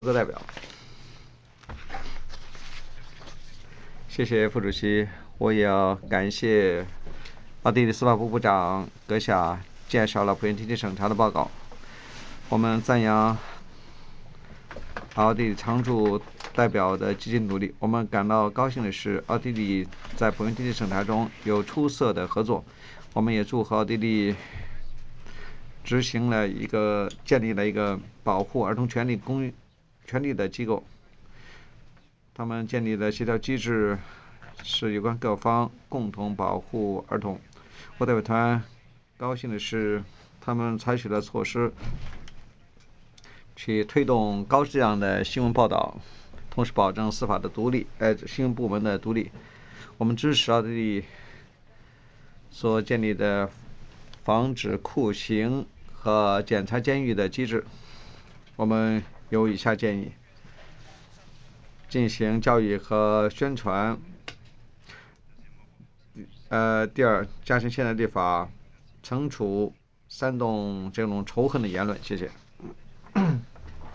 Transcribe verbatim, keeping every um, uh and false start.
资代表，谢谢副主席，我也要感谢奥地利司法部部长阁下介绍了普遍提起审查的报告。我们赞扬奥地利常驻代表的积极努力。我们感到高兴的是，奥地利在普遍提起审查中有出色的合作。我们也祝贺奥地利执行了一个建立了一个保护儿童权利公权利的机构。他们建立的协调机制是有关各方共同保护儿童。我代表团高兴的是，他们采取了措施，去推动高质量的新闻报道，同时保证司法的独立，呃，新闻部门的独立。我们支持奥地利所建立的防止酷刑和检查监狱的机制。我们有以下建议：进行教育和宣传。呃，第二，加强现代立法，惩处煽动这种仇恨的言论。谢谢。